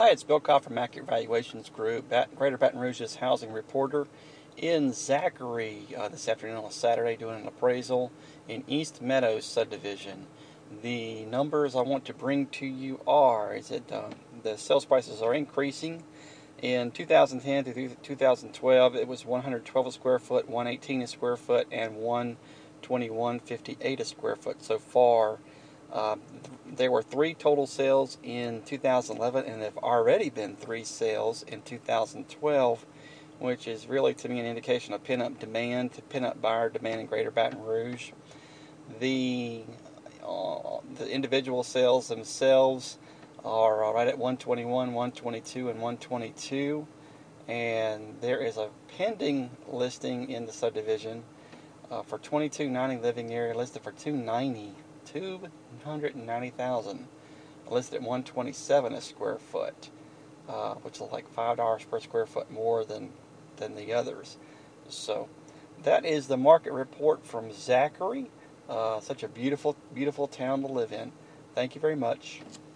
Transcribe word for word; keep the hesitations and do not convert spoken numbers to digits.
Hi, it's Bill Cobb from Accurate Valuations Group, Bat- Greater Baton Rouge's housing reporter in Zachary uh, this afternoon on Saturday, doing an appraisal in East Meadows subdivision. The numbers I want to bring to you are is that um, the sales prices are increasing. In two thousand ten through two thousand twelve, it was one hundred twelve a square foot, one hundred eighteen a square foot, and one hundred twenty-one fifty-eight a square foot so far. Uh, there were three total sales in two thousand eleven, and there have already been three sales in two thousand twelve, which is really, to me, an indication of pin-up demand, to pin-up buyer demand in Greater Baton Rouge. The uh, the individual sales themselves are right at one twenty-one, one twenty-two, and one twenty-two, and there is a pending listing in the subdivision uh, for twenty-two ninety living area, listed for two ninety. two hundred ninety thousand, listed at one twenty-seven a square foot, uh, which is like five dollars per square foot more than than the others. So that is the market report from Zachary. Uh, such a beautiful, beautiful town to live in. Thank you very much.